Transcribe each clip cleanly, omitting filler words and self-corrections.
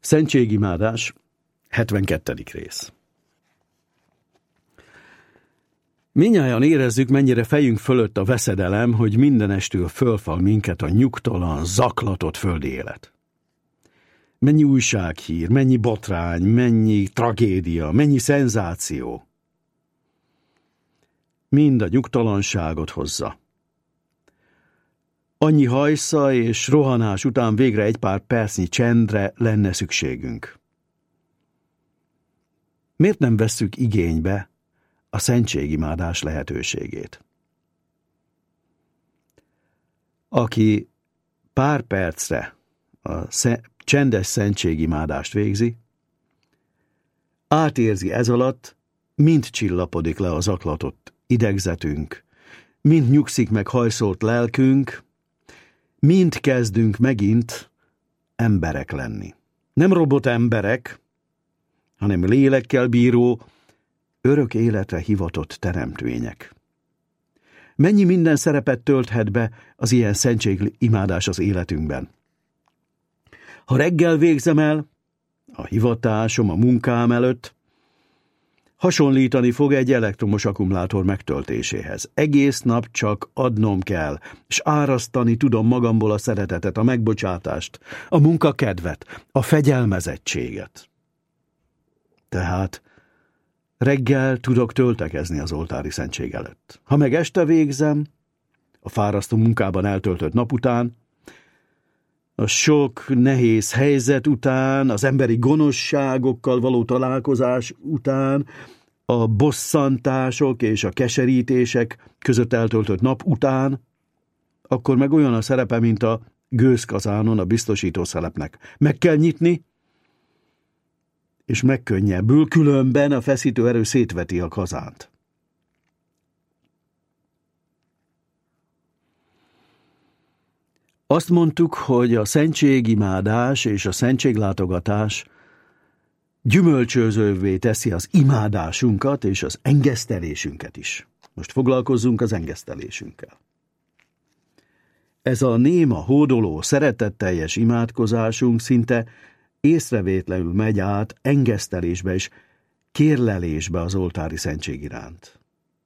Szentségimádás, 72. rész. Mindnyájan érezzük, mennyire fejünk fölött a veszedelem, hogy mindenestől fölfal minket a nyugtalan, zaklatott földi élet. Mennyi újsághír, mennyi botrány, mennyi tragédia, mennyi szenzáció. Mind a nyugtalanságot hozza. Annyi hajsza és rohanás után végre egy pár percnyi csendre lenne szükségünk. Miért nem vesszük igénybe a szentségimádás lehetőségét? Aki pár percre a csendes szentségimádást végzi, átérzi ez alatt, mind csillapodik le a zaklatott idegzetünk, mind nyugszik meg hajszolt lelkünk, mind kezdünk megint emberek lenni. Nem robot emberek, hanem lélekkel bíró, örök életre hivatott teremtmények. Mennyi minden szerepet tölthet be az ilyen szentségimádás az életünkben. Ha reggel végzem el, a hivatásom, a munkám előtt, hasonlítani fog egy elektromos akkumulátor megtöltéséhez. Egész nap csak adnom kell, és árasztani tudom magamból a szeretetet, a megbocsátást, a munkakedvet, a fegyelmezettséget. Tehát reggel tudok töltekezni az oltári szentség előtt. Ha meg este végzem, a fárasztó munkában eltöltött nap után, a sok nehéz helyzet után, az emberi gonoszságokkal való találkozás után, a bosszantások és a keserítések között eltöltött nap után, akkor meg olyan a szerepe, mint a gőzkazánon a biztosítószelepnek. Meg kell nyitni, és megkönnyebbül, különben a feszítő erő szétveti a kazánt. Azt mondtuk, hogy a szentségimádás és a szentséglátogatás gyümölcsözővé teszi az imádásunkat és az engesztelésünket is. Most foglalkozzunk az engesztelésünkkel. Ez a néma, hódoló, szeretetteljes imádkozásunk szinte észrevétlenül megy át engesztelésbe és kérlelésbe az oltári szentség iránt.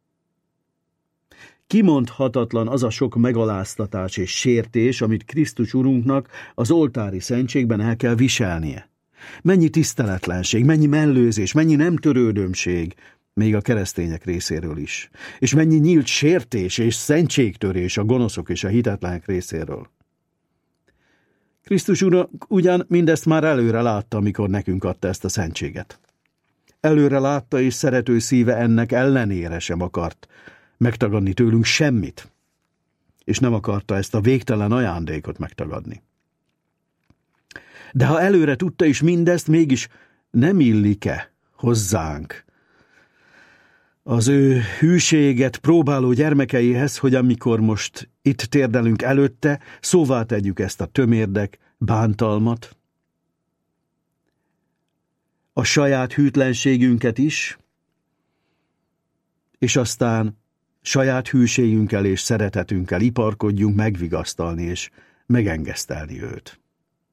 Kimondhatatlan az a sok megaláztatás és sértés, amit Krisztus Urunknak az oltári szentségben el kell viselnie. Mennyi tiszteletlenség, mennyi mellőzés, mennyi nem törődömség, még a keresztények részéről is. És mennyi nyílt sértés és szentségtörés a gonoszok és a hitetlenek részéről. Krisztus Úr ugyan mindezt már előre látta, amikor nekünk adta ezt a szentséget. Előre látta, és szerető szíve ennek ellenére sem akart megtagadni tőlünk semmit, és nem akarta ezt a végtelen ajándékot megtagadni. De ha előre tudta is mindezt, mégis nem illik-e hozzánk az ő hűséget próbáló gyermekeihez, hogy amikor most itt térdelünk előtte, szóvá tegyük ezt a tömérdek bántalmat, a saját hűtlenségünket is, és aztán saját hűségünkkel és szeretetünkkel iparkodjunk megvigasztalni és megengesztelni őt.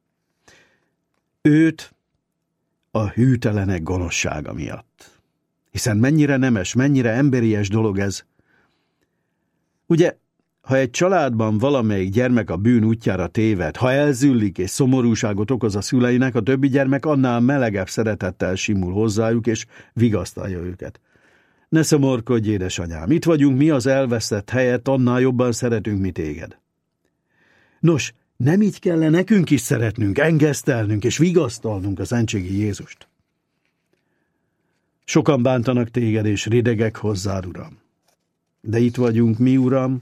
Őt a hűtelenek gonoszsága miatt. Hiszen mennyire nemes, mennyire emberies dolog ez. Ugye, ha egy családban valamelyik gyermek a bűn útjára téved, ha elzüllik és szomorúságot okoz a szüleinek, a többi gyermek annál melegebb szeretettel simul hozzájuk és vigasztalja őket. Ne szomorkodj, édesanyám, itt vagyunk mi az elvesztett helyett, annál jobban szeretünk mi téged. Nos, nem így kell nekünk is szeretnünk, engesztelnünk és vigasztalnunk a szentségi Jézust? Sokan bántanak téged, és ridegek hozzád, Uram. De itt vagyunk mi, Uram.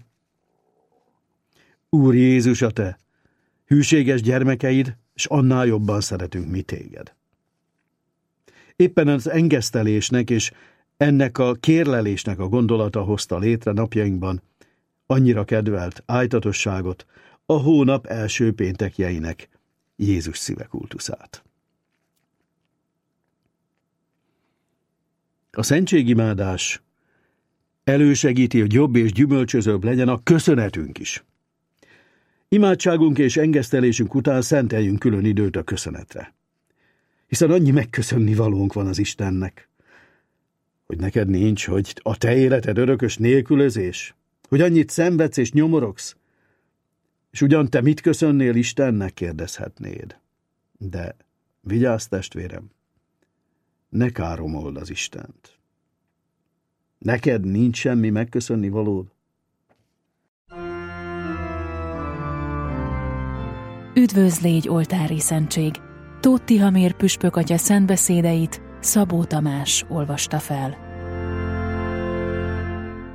Úr Jézus, a te hűséges gyermekeid, és annál jobban szeretünk mi téged. Éppen az engesztelésnek és ennek a kérlelésnek a gondolata hozta létre napjainkban annyira kedvelt ájtatosságot, a hónap első péntekjeinek Jézus szíve kultuszát. A szentségimádás elősegíti, hogy jobb és gyümölcsözőbb legyen a köszönetünk is. Imádságunk és engesztelésünk után szenteljünk külön időt a köszönetre. hiszen annyi megköszönni valónk van az Istennek. Hogy neked nincs, hogy a te életed örökös nélkülözés, hogy annyit szenvedsz és nyomorogsz, és ugyan te mit köszönnél Istennek, kérdezhetnéd. De vigyázz, testvérem, ne káromold az Istent. Neked nincs semmi megköszönni valód? Üdvözl légy, oltári szentség! Tóth Tihamér püspök atya szentbeszédeit Szabó Tamás olvasta fel.